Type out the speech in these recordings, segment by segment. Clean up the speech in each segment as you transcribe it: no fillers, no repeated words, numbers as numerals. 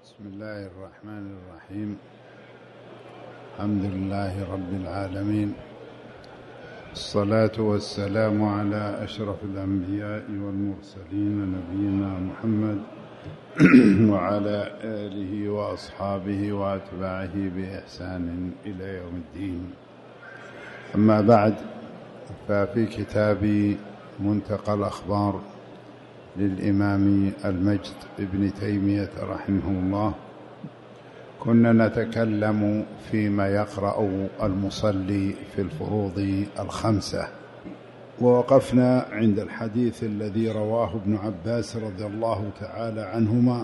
بسم الله الرحمن الرحيم. الحمد لله رب العالمين، الصلاة والسلام على أشرف الأنبياء والمرسلين نبينا محمد وعلى آله وأصحابه وأتباعه بإحسان إلى يوم الدين. أما بعد، ففي كتاب منتقى الأخبار للإمام المجد ابن تيمية رحمه الله كنا نتكلم فيما يقرأ المصلي في الفروض الخمسة، ووقفنا عند الحديث الذي رواه ابن عباس رضي الله تعالى عنهما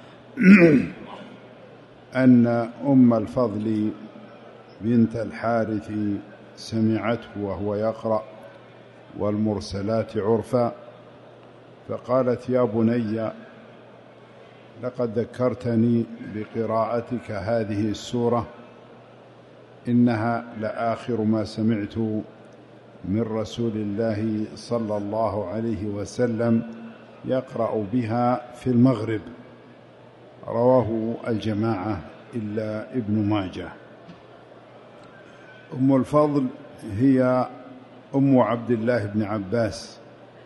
أن أم الفضل بنت الحارث سمعته وهو يقرأ والمرسلات عرفا، فقالت: يا بني، لقد ذكرتني بقراءتك هذه السورة، إنها لآخر ما سمعت من رسول الله صلى الله عليه وسلم يقرأ بها في المغرب. رواه الجماعة إلا ابن ماجه. أم الفضل هي أم عبد الله بن عباس،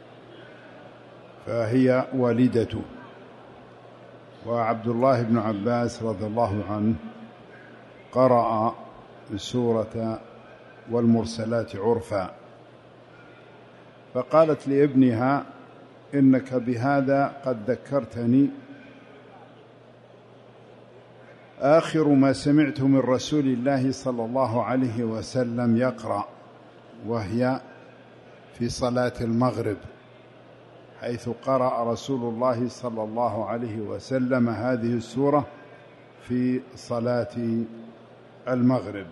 فهي والدته، وعبد الله بن عباس رضي الله عنه قرأ سورة والمرسلات عرفا، فقالت لابنها: إنك بهذا قد ذكرتني آخر ما سمعت من رسول الله صلى الله عليه وسلم يقرأ، وهي في صلاة المغرب، حيث قرأ رسول الله صلى الله عليه وسلم هذه السورة في صلاة المغرب.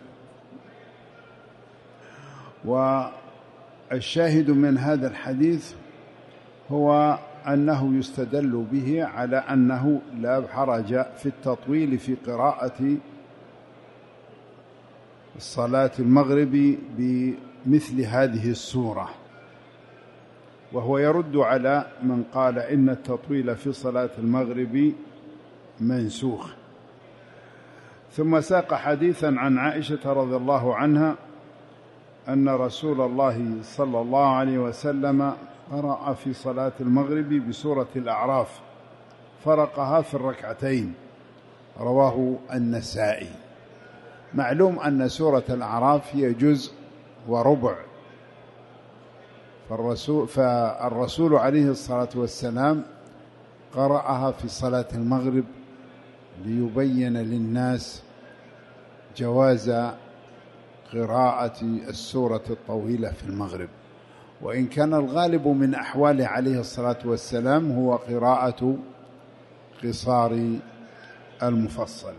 والشاهد من هذا الحديث هو أنه يستدل به على أنه لا حرج في التطويل في قراءة صلاة المغرب بمثل هذه السورة، وهو يرد على من قال إن التطويل في صلاة المغرب منسوخ. ثم ساق حديثا عن عائشة رضي الله عنها أن رسول الله صلى الله عليه وسلم قرأ في صلاة المغرب بسورة الأعراف، فرقها في الركعتين. رواه النسائي. معلوم أن سورة الأعراف هي جزء وربع، فالرسول عليه الصلاة والسلام قرأها في صلاة المغرب ليبين للناس جواز قراءة السورة الطويلة في المغرب، وإن كان الغالب من أحواله عليه الصلاة والسلام هو قراءة قصار المفصل.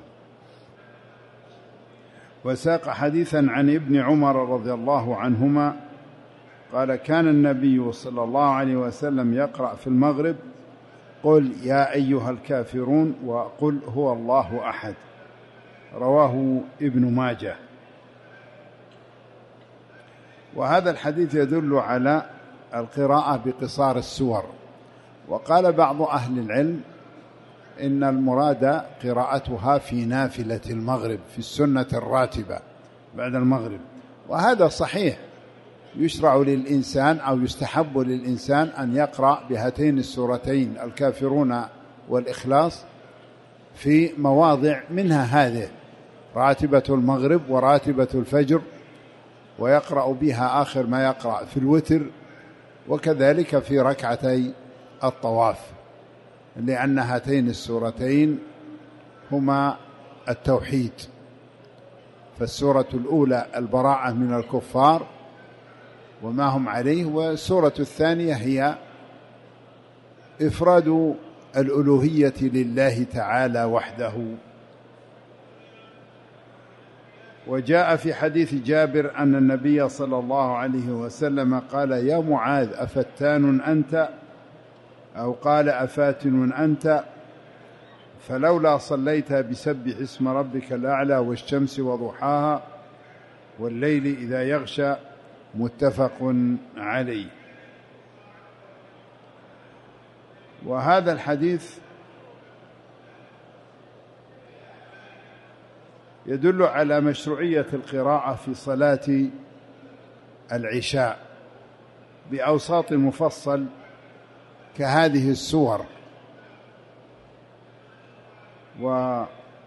وساق حديثا عن ابن عمر رضي الله عنهما قال: كان النبي صلى الله عليه وسلم يقرأ في المغرب: قل يا أيها الكافرون وقل هو الله أحد. رواه ابن ماجه. وهذا الحديث يدل على القراءة بقصار السور. وقال بعض أهل العلم إن المراد قراءتها في نافلة المغرب، في السنة الراتبة بعد المغرب، وهذا صحيح. يشرع للإنسان أو يستحب للإنسان أن يقرأ بهاتين السورتين الكافرون والإخلاص في مواضع منها هذه راتبة المغرب وراتبة الفجر، ويقرأ بها آخر ما يقرأ في الوتر، وكذلك في ركعتي الطواف، لأن هاتين السورتين هما التوحيد. فالسورة الأولى البراءة من الكفار وما هم عليه، والسورة الثانية هي إفراد الألوهية لله تعالى وحده. وجاء في حديث جابر أن النبي صلى الله عليه وسلم قال: يا معاذ، أفتان أنت؟ أو قال: أفاتن أنت؟ فلولا صليت بسبح اسم ربك الأعلى والشمس وضحاها والليل إذا يغشى. متفق عليه. وهذا الحديث يدل على مشروعية القراءة في صلاة العشاء بأوساط مفصل كهذه السور. ولا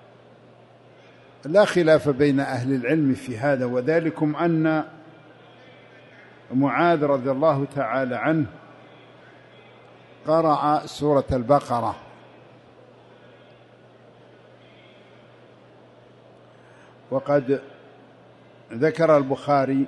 خلاف بين أهل العلم في هذا، وذلكم أن معاذ رضي الله تعالى عنه قرأ سورة البقرة، وقد ذكر البخاري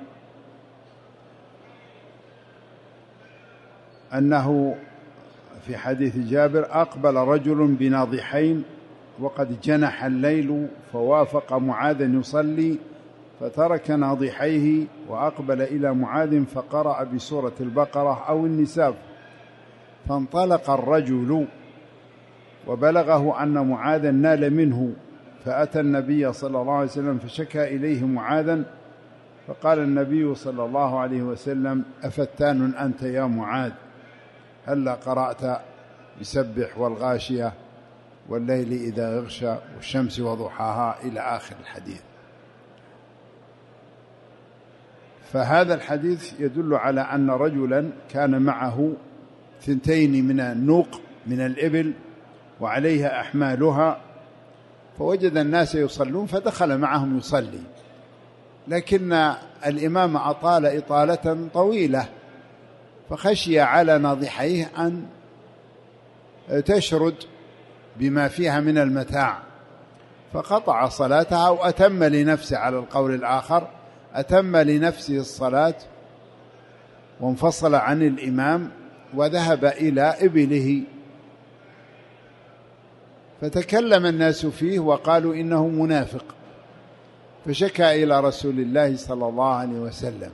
أنه في حديث جابر: أقبل رجل بناضحين وقد جنح الليل فوافق معاذا يصلي فترك ناضحيه وأقبل إلى معاذ فقرأ بسورة البقرة أو النساء، فانطلق الرجل وبلغه أن معاذا نال منه، فأتى النبي صلى الله عليه وسلم فشكى إليه معاذا، فقال النبي صلى الله عليه وسلم: أفتان أنت يا معاذ؟ هلا قرأت بسبح والغاشية والليل إذا يغشى والشمس وضحاها إلى آخر الحديث. فهذا الحديث يدل على أن رجلا كان معه 2 من النوق من الإبل وعليها أحمالها، فوجد الناس يصلون فدخل معهم يصلي، لكن الإمام أطال إطالة طويلة فخشي على ناضحيه أن تشرد بما فيها من المتاع، فقطع صلاتها وأتم لنفسه، على القول الآخر أتم لنفسه الصلاة وانفصل عن الإمام وذهب إلى إبله، فتكلم الناس فيه وقالوا إنه منافق، فشكى إلى رسول الله صلى الله عليه وسلم،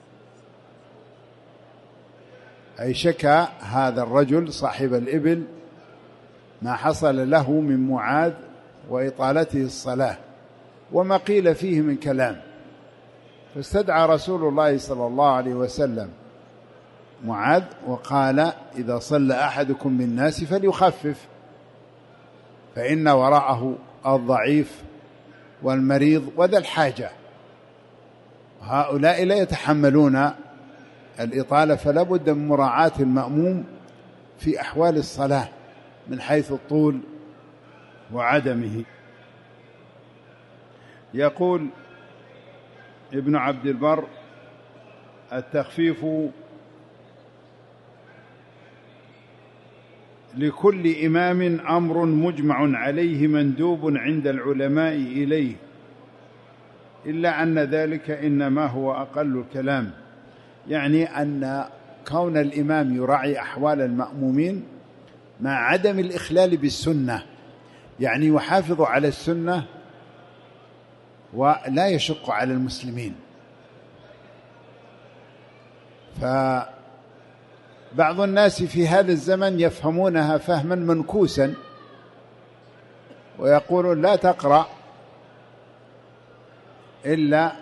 أي شكى هذا الرجل صاحب الإبل ما حصل له من معاذ وإطالته الصلاة وما قيل فيه من كلام، فاستدعى رسول الله صلى الله عليه وسلم معاذ وقال: إذا صلى أحدكم بالناس فليخفف، فإن وراءه الضعيف والمريض وذا الحاجة، هؤلاء لا يتحملون الإطالة، فلا بد من مراعاة المأموم في أحوال الصلاة من حيث الطول وعدمه. يقول ابن عبد البر: التخفيف لكل إمام أمر مجمع عليه مندوب عند العلماء إليه، إلا أن ذلك إنما هو أقل الكلام، يعني أن كون الإمام يراعي أحوال المأمومين مع عدم الإخلال بالسنة، يعني يحافظ على السنة ولا يشق على المسلمين. فبعض الناس في هذا الزمن يفهمونها فهما منكوسا ويقولون: لا تقرأ إلا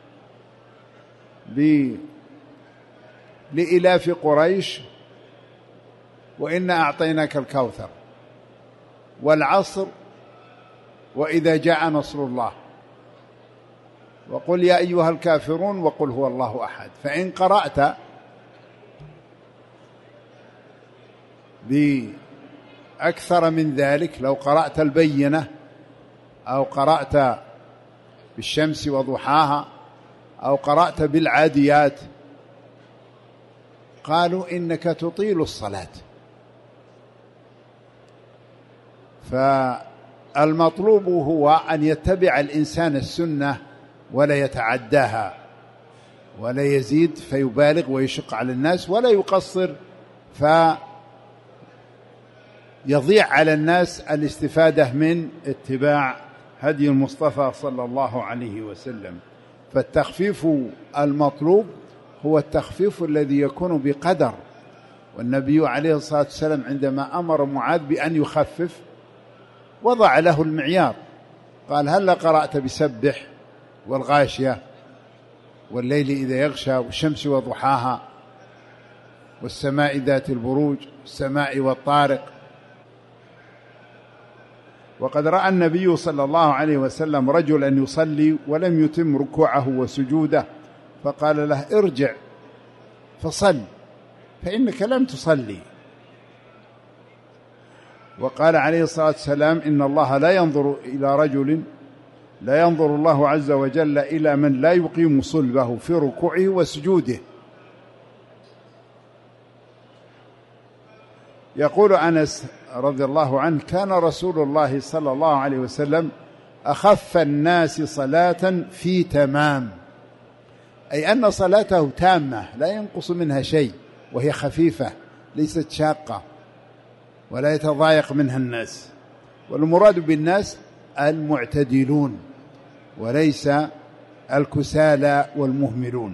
لإلاف قريش وإنا أعطيناك الكوثر والعصر وإذا جاء نصر الله وقل يا أيها الكافرون وقل هو الله أحد. فإن قرأت بأكثر من ذلك، لو قرأت البينة أو قرأت بالشمس وضحاها أو قرأت بالعاديات، قالوا إنك تطيل الصلاة. فالمطلوب هو أن يتبع الإنسان السنة ولا يتعداها ولا يزيد فيبالغ ويشق على الناس، ولا يقصر فيضيع على الناس الاستفادة من اتباع هدي المصطفى صلى الله عليه وسلم. فالتخفيف المطلوب هو التخفيف الذي يكون بقدر، والنبي عليه الصلاة والسلام عندما أمر معاذ بأن يخفف وضع له المعيار، قال: هل قرأت بسبح والغاشية والليل إذا يغشى والشمس وضحاها والسماء ذات البروج والسماء والطارق؟ وقد رأى النبي صلى الله عليه وسلم رجلا يصلي ولم يتم ركوعه وسجوده، فقال له: ارجع فصل فإنك لم تصلي. وقال عليه الصلاة والسلام: إن الله لا ينظر إلى رجل، لا ينظر الله عز وجل إلى من لا يقيم صلبه في ركوعه وسجوده. يقول أنس رضي الله عنه: كان رسول الله صلى الله عليه وسلم أخف الناس صلاة في تمام، أي أن صلاته تامة لا ينقص منها شيء، وهي خفيفة ليست شاقة ولا يتضايق منها الناس. والمراد بالناس المعتدلون وليس الكسالى والمهملون.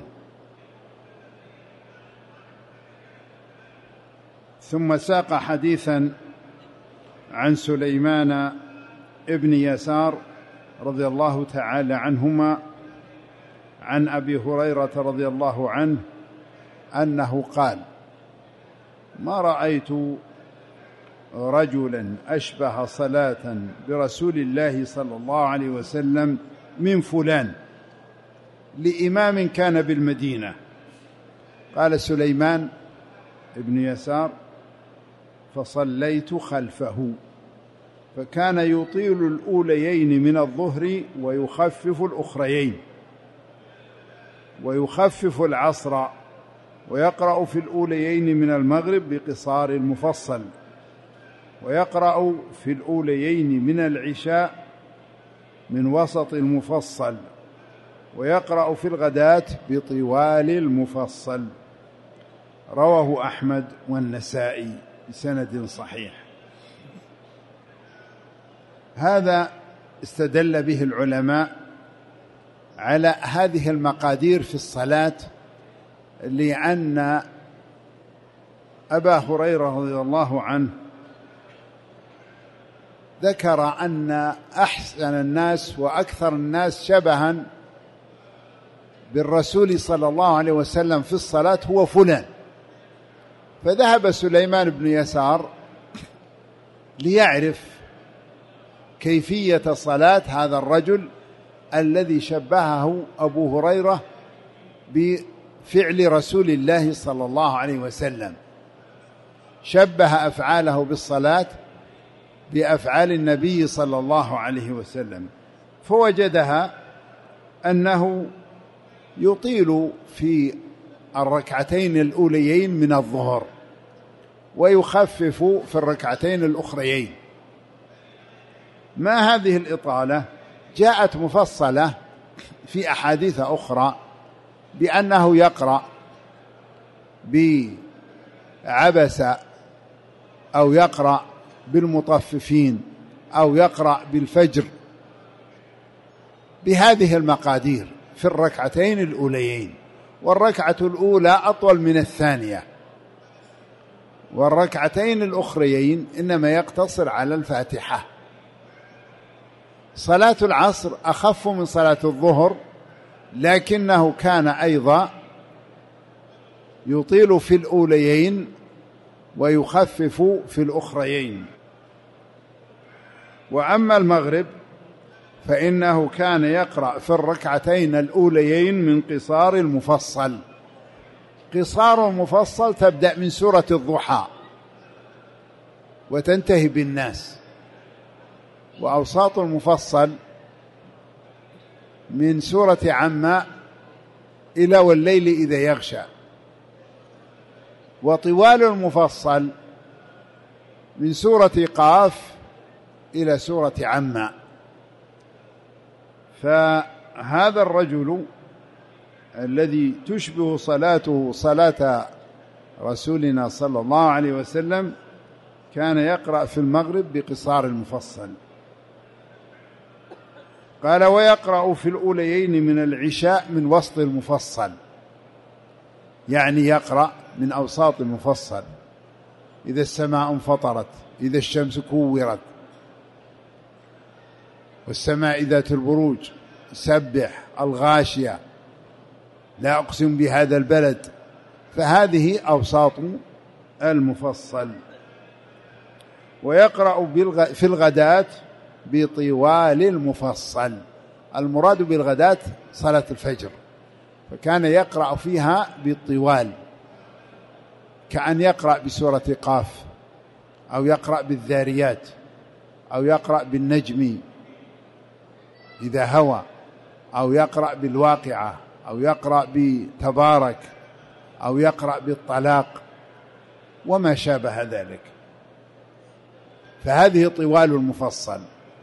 ثم ساق حديثا عن سليمان ابن يسار رضي الله تعالى عنهما عن أبي هريرة رضي الله عنه أنه قال: ما رأيت رجلا أشبه صلاة برسول الله صلى الله عليه وسلم من فلان لإمام كان بالمدينة. قال سليمان ابن يسار: فصليت خلفه فكان يطيل الأوليين من الظهر ويخفف الأخريين، ويخفف العصر، ويقرأ في الأوليين من المغرب بقصار المفصل، ويقرأ في الأوليين من العشاء من وسط المفصل، ويقرأ في الغداة بطوال المفصل. رواه أحمد والنسائي بسند صحيح. هذا استدل به العلماء على هذه المقادير في الصلاة، لأن أبا هريرة رضي الله عنه ذكر أن أحسن الناس وأكثر الناس شبها بالرسول صلى الله عليه وسلم في الصلاة هو فلان، فذهب سليمان بن يسار ليعرف كيفية صلاة هذا الرجل الذي شبهه أبو هريرة بفعل رسول الله صلى الله عليه وسلم، شبه أفعاله بالصلاة بأفعال النبي صلى الله عليه وسلم، فوجدها أنه يطيل في الركعتين الأوليين من الظهر ويخفف في الركعتين الأخريين. ما هذه الإطالة؟ جاءت مفصلة في أحاديث أخرى بأنه يقرأ بعبس، أو يقرأ بالمطففين، أو يقرأ بالفجر، بهذه المقادير في الركعتين الأوليين، والركعة الأولى أطول من الثانية، والركعتين الأخريين إنما يقتصر على الفاتحة. صلاة العصر أخف من صلاة الظهر، لكنه كان أيضا يطيل في الأوليين ويخفف في الأخريين. وأما المغرب فإنه كان يقرأ في الركعتين الأوليين من قصار المفصل. قصار المفصل تبدأ من سورة الضحى وتنتهي بالناس، وأوساط المفصل من سورة عما إلى والليل إذا يغشى، وطوال المفصل من سورة قاف إلى سورة عما. فهذا الرجل الذي تشبه صلاته صلاة رسولنا صلى الله عليه وسلم كان يقرأ في المغرب بقصار المفصل. قال: ويقرأ في الأوليين من العشاء من وسط المفصل، يعني يقرأ من أوساط المفصل: إذا السماء انفطرت، إذا الشمس كورت، والسماء ذات البروج، سبح، الغاشية، لا أقسم بهذا البلد. فهذه أوساط المفصل. ويقرأ في الغداة بطوال المفصل. المراد بالغداة صلاة الفجر، فكان يقرأ فيها بالطوال، كأن يقرأ بسورة قاف، أو يقرأ بالذاريات، أو يقرأ بالنجم إذا هوى، أو يقرأ بالواقعة، أو يقرأ بتبارك، أو يقرأ بالطلاق وما شابه ذلك. فهذه طوال المفصل.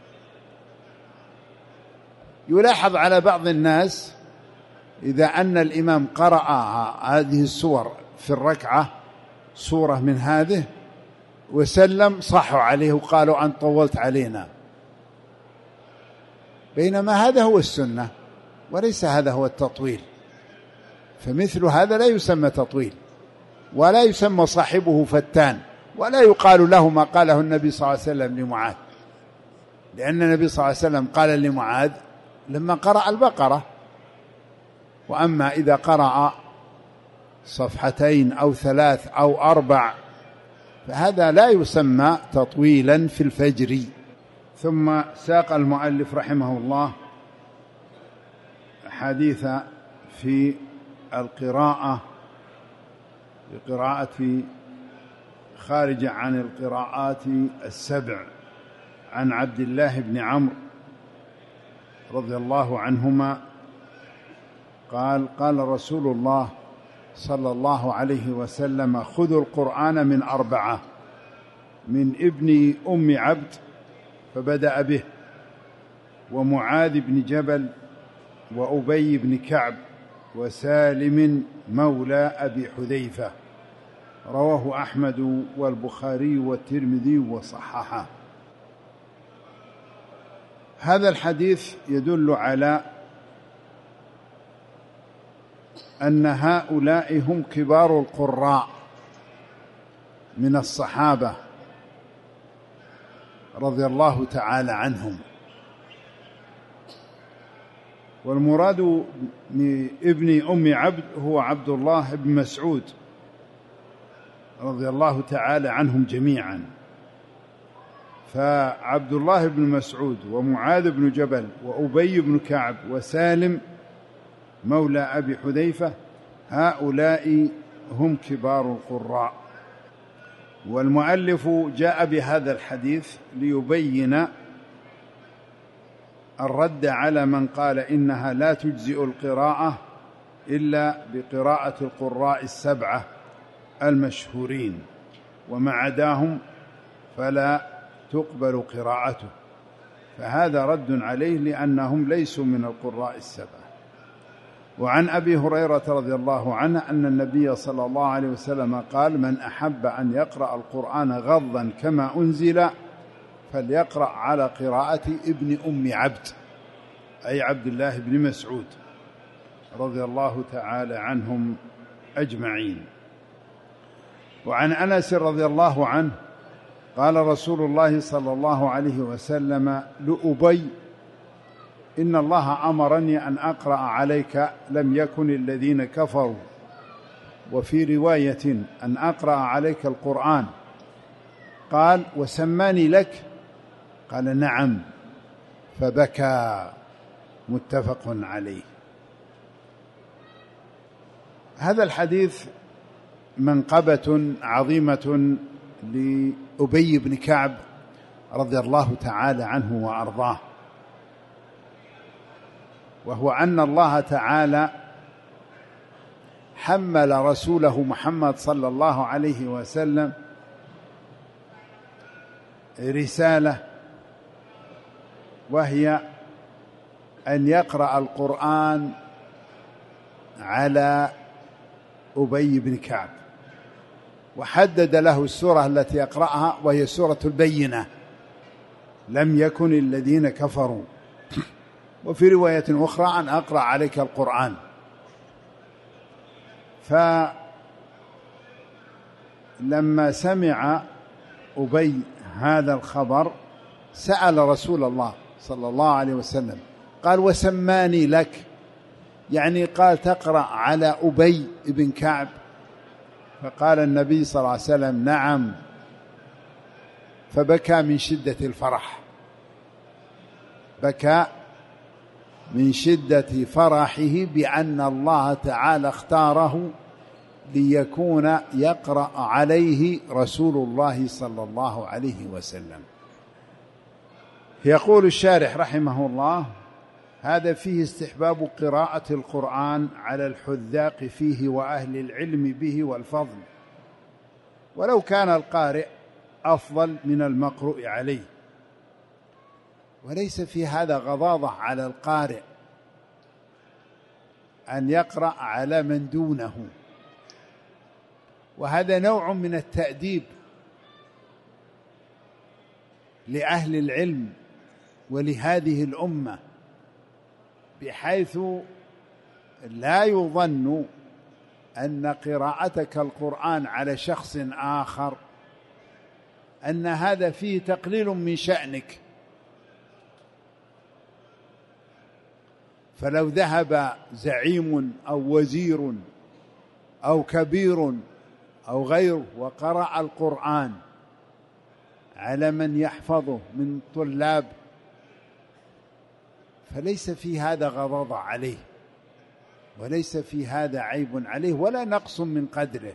يلاحظ على بعض الناس إذا أن الإمام قرأ هذه السور في الركعة، سورة من هذه، وسلم، صحوا عليه وقالوا أن طولت علينا، بينما هذا هو السنة وليس هذا هو التطويل. فمثل هذا لا يسمى تطويل، ولا يسمى صاحبه فتان، ولا يقال له ما قاله النبي صلى الله عليه وسلم لمعاذ، لأن النبي صلى الله عليه وسلم قال لمعاذ لما قرأ البقرة. وأما إذا قرأ صفحتين أو 3 أو 4 فهذا لا يسمى تطويلا في الفجر. ثم ساق المؤلف رحمه الله حديث في القراءة خارجة عن القراءات ال7 عن عبد الله بن عمرو رضي الله عنهما قال: قال رسول الله صلى الله عليه وسلم: خذوا القرآن من 4، من ابن أم عبد فبدأ به، ومعاذ بن جبل، وأبي بن كعب، وسالم مولى أبي حذيفة. رواه أحمد والبخاري والترمذي وصححه. هذا الحديث يدل على أن هؤلاء هم كبار القراء من الصحابة رضي الله تعالى عنهم. والمراد بابن أم عبد هو عبد الله بن مسعود رضي الله تعالى عنهم جميعا. فعبد الله بن مسعود ومعاذ بن جبل وأبي بن كعب وسالم مولى أبي حذيفة، هؤلاء هم كبار القراء. والمؤلف جاء بهذا الحديث ليبين الرد على من قال إنها لا تجزئ القراءة إلا بقراءة القراء ال7 المشهورين، وما عداهم فلا تقبل قراءته. فهذا رد عليه لأنهم ليسوا من القراء ال7. وعن أبي هريرة رضي الله عنه أن النبي صلى الله عليه وسلم قال: من أحب أن يقرأ القرآن غضا كما أنزل فليقرأ على قراءة ابن أم عبد، أي عبد الله بن مسعود رضي الله تعالى عنهم أجمعين. وعن أنس رضي الله عنه قال رسول الله صلى الله عليه وسلم لأبي: إن الله أمرني أن أقرأ عليك لم يكن الذين كفروا، وفي رواية أن أقرأ عليك القرآن. قال: وسماني لك؟ قال: نعم. فبكى. متفق عليه. هذا الحديث منقبة عظيمة لأبي بن كعب رضي الله تعالى عنه وأرضاه، وهو أن الله تعالى حمل رسوله محمد صلى الله عليه وسلم رسالة، وهي أن يقرأ القرآن على أبي بن كعب، وحدد له السورة التي يقرأها وهي سورة البينة: لم يكن الذين كفروا. وفي رواية أخرى أن أقرأ عليك القرآن. فلما سمع أبي هذا الخبر سأل رسول الله صلى الله عليه وسلم، قال: وسماني لك؟ يعني قال تقرأ على أبي بن كعب؟ فقال النبي صلى الله عليه وسلم: نعم. فبكى من شدة الفرح. بكى من شدة فرحه بأن الله تعالى اختاره ليكون يقرأ عليه رسول الله صلى الله عليه وسلم. يقول الشارح رحمه الله: هذا فيه استحباب قراءة القرآن على الحذاق فيه وأهل العلم به والفضل، ولو كان القارئ أفضل من المقروء عليه، وليس في هذا غضاضة على القارئ أن يقرأ على من دونه، وهذا نوع من التأديب لأهل العلم ولهذه الأمة، بحيث لا يظن أن قراءتك القرآن على شخص آخر أن هذا فيه تقليل من شأنك. فلو ذهب زعيم أو وزير أو كبير أو غيره وقرأ القرآن على من يحفظه من طلاب، فليس في هذا غضاضة عليه، وليس في هذا عيب عليه، ولا نقص من قدره،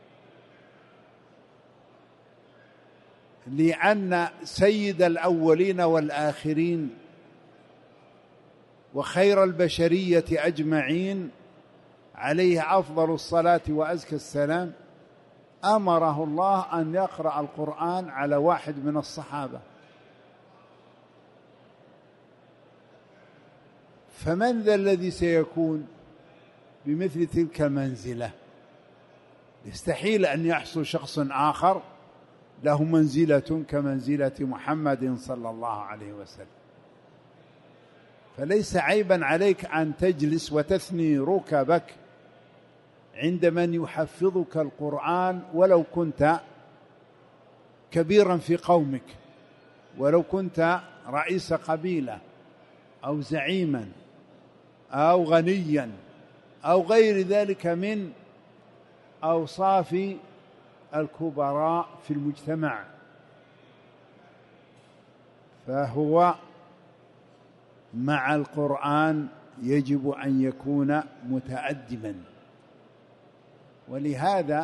لأن سيد الأولين والآخرين وخير البشرية أجمعين عليه أفضل الصلاة وأزكى السلام أمره الله أن يقرأ القرآن على واحد من الصحابة، فمن ذا الذي سيكون بمثل تلك المنزلة؟ يستحيل أن يحصل شخص آخر له منزلة كمنزلة محمد صلى الله عليه وسلم. فليس عيبا عليك أن تجلس وتثني ركبك عند من يحفظك القرآن، ولو كنت كبيرا في قومك، ولو كنت رئيس قبيلة أو زعيما أو غنيا أو غير ذلك من أوصاف الكبراء في المجتمع. فهو مع القرآن يجب أن يكون متأدبا، ولهذا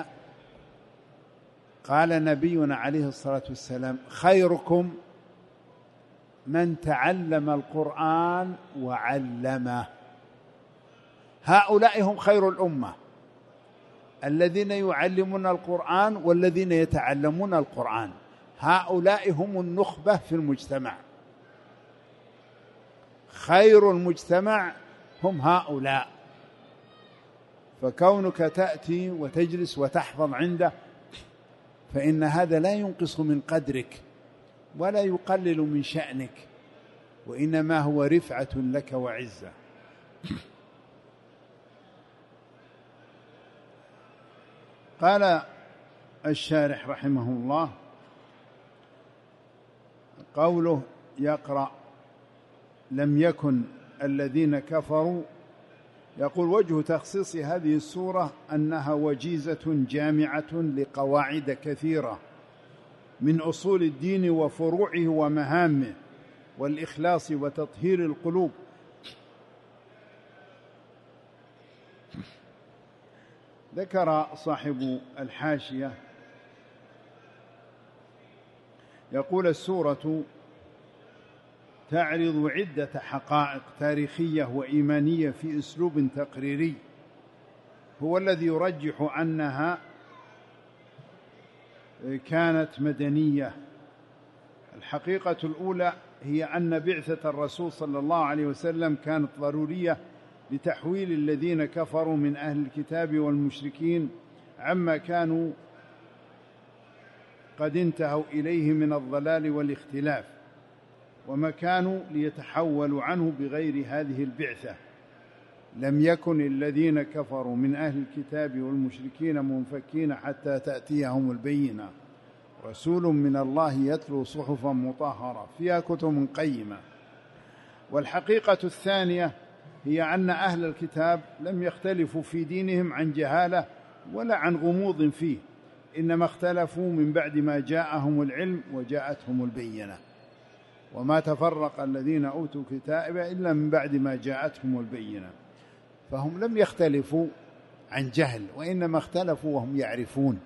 قال نبينا عليه الصلاة والسلام: خيركم من تعلم القرآن وعلمه. هؤلاء هم خير الأمة، الذين يعلمون القرآن والذين يتعلمون القرآن، هؤلاء هم النخبة في المجتمع. خير المجتمع هم هؤلاء. فكونك تأتي وتجلس وتحفظ عنده فإن هذا لا ينقص من قدرك ولا يقلل من شأنك، وإنما هو رفعة لك وعزة. قال الشارح رحمه الله: قوله يقرأ لم يكن الذين كفروا، يقول: وجه تخصيص هذه السورة أنها وجيزة جامعة لقواعد كثيرة من أصول الدين وفروعه ومهامه والإخلاص وتطهير القلوب. ذكر صاحب الحاشية يقول: السورة تعرض عدة حقائق تاريخية وإيمانية في أسلوب تقريري هو الذي يرجح أنها كانت مدنية. الحقيقة الأولى هي أن بعثة الرسول صلى الله عليه وسلم كانت ضرورية لتحويل الذين كفروا من أهل الكتاب والمشركين عما كانوا قد انتهوا إليه من الضلال والاختلاف، وما كانوا ليتحولوا عنه بغير هذه البعثة. لم يكن الذين كفروا من أهل الكتاب والمشركين منفكين حتى تأتيهم البينة، رسول من الله يتلو صحفا مطهرة فيها كتب قيمة. والحقيقة الثانية هي أن أهل الكتاب لم يختلفوا في دينهم عن جهالة ولا عن غموض فيه، إنما اختلفوا من بعد ما جاءهم العلم وجاءتهم البينة. وما تفرق الذين أوتوا الكتاب إلا من بعد ما جاءتهم البينة. فهم لم يختلفوا عن جهل، وإنما اختلفوا وهم يعرفون.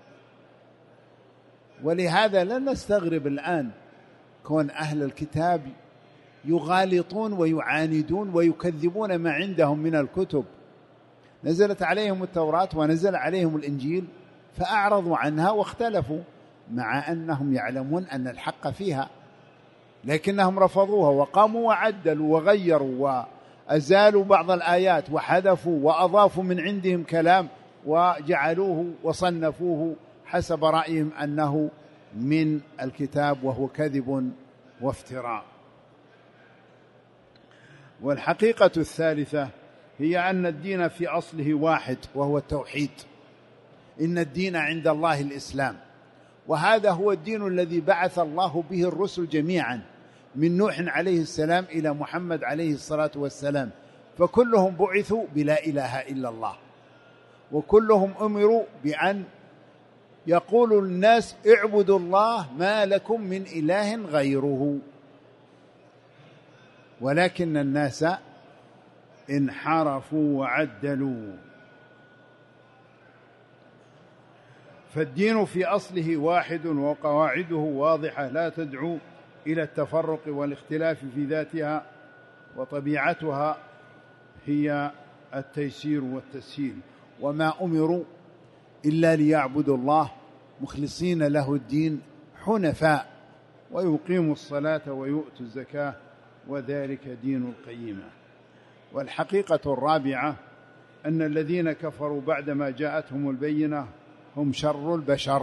ولهذا لا نستغرب الآن كون أهل الكتاب يغالطون ويعاندون ويكذبون ما عندهم من الكتب. نزلت عليهم التوراة ونزل عليهم الإنجيل فأعرضوا عنها واختلفوا، مع أنهم يعلمون أن الحق فيها، لكنهم رفضوها وقاموا وعدلوا وغيروا وأزالوا بعض الآيات وحذفوا وأضافوا من عندهم كلام وجعلوه وصنفوه حسب رأيهم أنه من الكتاب، وهو كذب وافتراء. والحقيقة الثالثة هي أن الدين في أصله واحد، وهو التوحيد. إن الدين عند الله الإسلام، وهذا هو الدين الذي بعث الله به الرسل جميعا، من نوح عليه السلام إلى محمد عليه الصلاة والسلام، فكلهم بعثوا بلا إله إلا الله، وكلهم أمروا بأن يقولوا للناس اعبدوا الله ما لكم من إله غيره. ولكن الناس انحرفوا وعدلوا. فالدين في أصله واحد، وقواعده واضحة لا تدعو إلى التفرق والاختلاف في ذاتها، وطبيعتها هي التيسير والتسهيل. وما أمروا إلا ليعبدوا الله مخلصين له الدين حنفاء، ويقيموا الصلاة ويؤتوا الزكاة، وذلك دين القيمة. والحقيقة الرابعة أن الذين كفروا بعدما جاءتهم البينة هم شر البشر،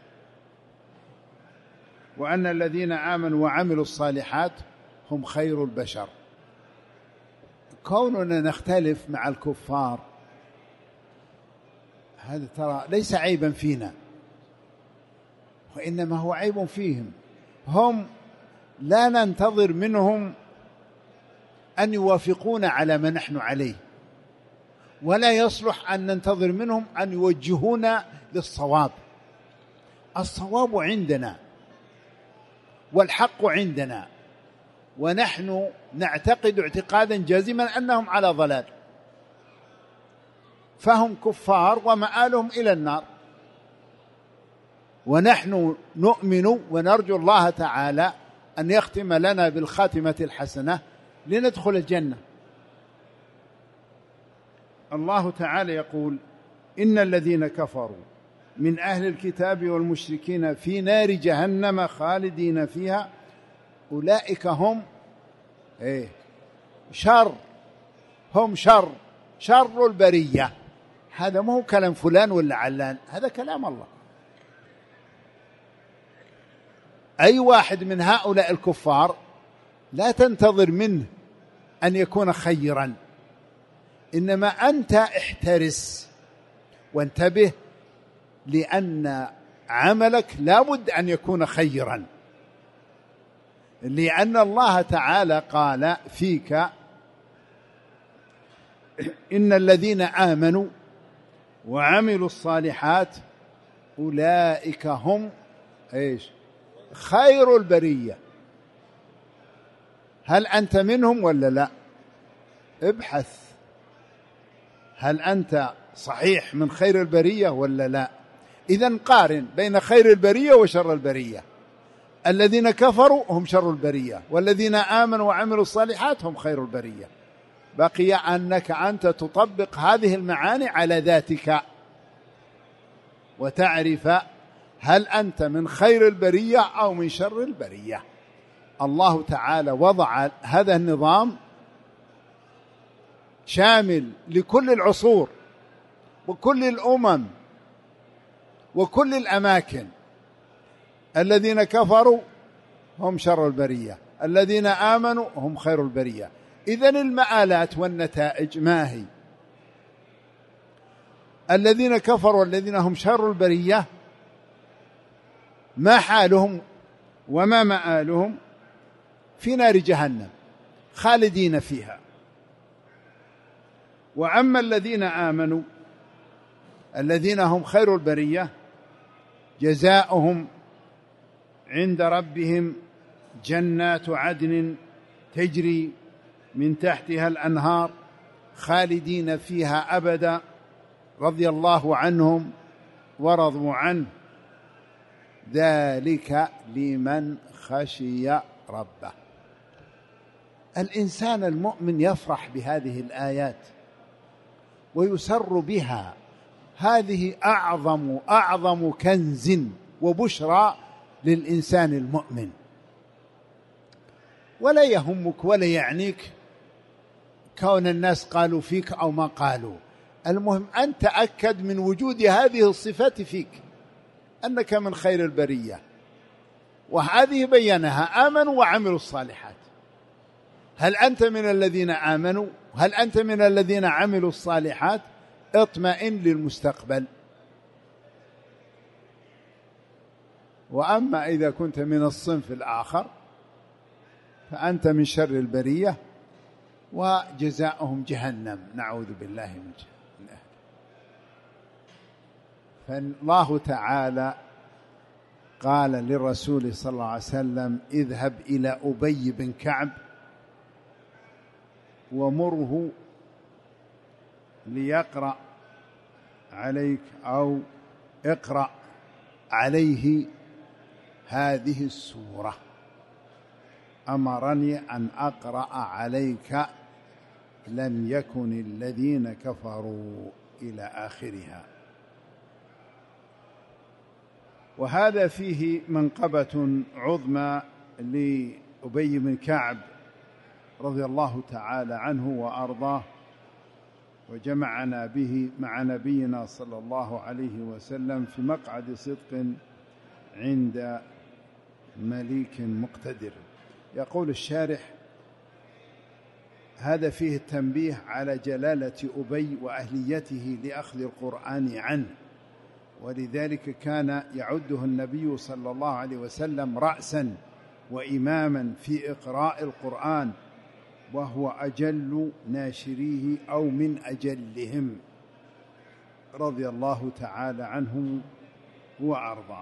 وأن الذين آمنوا وعملوا الصالحات هم خير البشر. كوننا نختلف مع الكفار هذا ترى ليس عيبا فينا، وإنما هو عيب فيهم. هم لا ننتظر منهم أن يوافقونا على ما نحن عليه، ولا يصلح أن ننتظر منهم أن يوجهونا للصواب. الصواب عندنا والحق عندنا، ونحن نعتقد اعتقادا جازما أنهم على ضلال، فهم كفار ومآلهم إلى النار، ونحن نؤمن ونرجو الله تعالى أن يختم لنا بالخاتمة الحسنة لندخل الجنة. الله تعالى يقول إن الذين كفروا من أهل الكتاب والمشركين في نار جهنم خالدين فيها أولئك هم شر البرية. هذا مو كلام فلان ولا علان، هذا كلام الله. أي واحد من هؤلاء الكفار لا تنتظر منه أن يكون خيرا، إنما أنت احترس وانتبه، لأن عملك لا بد أن يكون خيرا، لأن الله تعالى قال فيك إن الذين آمنوا وعملوا الصالحات أولئك هم خير البرية. هل أنت منهم ولا لا؟ ابحث، هل أنت صحيح من خير البرية ولا لا؟ إذن قارن بين خير البرية وشر البرية. الذين كفروا هم شر البرية، والذين آمنوا وعملوا الصالحات هم خير البرية. بقي أنك أنت تطبق هذه المعاني على ذاتك وتعرف هل أنت من خير البرية أو من شر البرية. الله تعالى وضع هذا النظام شامل لكل العصور وكل الأمم وكل الأماكن. الذين كفروا هم شر البرية، الذين آمنوا هم خير البرية. إذن المآلات والنتائج ما هي؟ الذين كفروا والذين هم شر البرية ما حالهم وما مآلهم؟ في نار جهنم خالدين فيها. وأما الذين آمنوا الذين هم خير البرية جزاؤهم عند ربهم جنات عدن تجري من تحتها الأنهار خالدين فيها أبدا رضي الله عنهم ورضوا عنه ذلك لمن خشي ربه. الإنسان المؤمن يفرح بهذه الآيات ويسر بها، هذه أعظم كنز وبشرى للإنسان المؤمن. ولا يهمك ولا يعنيك كون الناس قالوا فيك أو ما قالوا، المهم أن تأكد من وجود هذه الصفات فيك أنك من خير البرية، وهذه بينها آمنوا وعملوا الصالحات. هل أنت من الذين آمنوا؟ هل أنت من الذين عملوا الصالحات؟ اطمئن للمستقبل. وأما إذا كنت من الصنف الآخر فأنت من شر البرية وجزاؤهم جهنم، نعوذ بالله من جهنم. فالله تعالى قال للرسول صلى الله عليه وسلم: اذهب إلى أبي بن كعب ومره ليقرأ عليك أو اقرأ عليه هذه السورة، أمرني أن أقرأ عليك لم يكن الذين كفروا إلى آخرها. وهذا فيه منقبة عظمى لأبي بن كعب رضي الله تعالى عنه وأرضاه، وجمعنا به مع نبينا صلى الله عليه وسلم في مقعد صدق عند مليك مقتدر. يقول الشارح: هذا فيه التنبيه على جلالة أبي وأهليته لأخذ القرآن عنه، ولذلك كان يعده النبي صلى الله عليه وسلم رأسا وإماما في إقراء القرآن، وهو أجل ناشريه أو من أجلهم رضي الله تعالى عنه وأرضاه.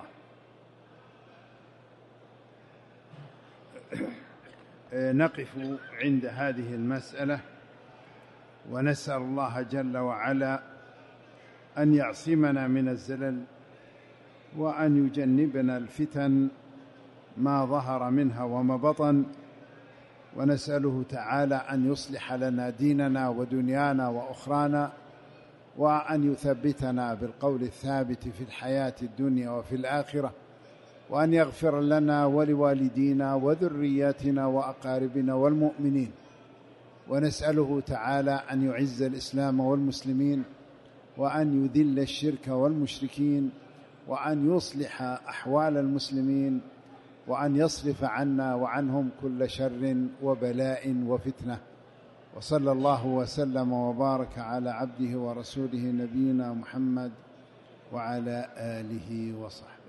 نقف عند هذه المسألة، ونسأل الله جل وعلا أن يعصمنا من الزلل، وأن يجنبنا الفتن ما ظهر منها وما بطن، ونسأله تعالى أن يصلح لنا ديننا ودنيانا وأخرانا، وأن يثبتنا بالقول الثابت في الحياة الدنيا وفي الآخرة، وأن يغفر لنا ولوالدينا وذرياتنا وأقاربنا والمؤمنين. ونسأله تعالى أن يعز الإسلام والمسلمين، وأن يذل الشرك والمشركين، وأن يصلح أحوال المسلمين، وأن يصرف عنا وعنهم كل شر وبلاء وفتنة. وصلى الله وسلم وبارك على عبده ورسوله نبينا محمد وعلى آله وصحبه.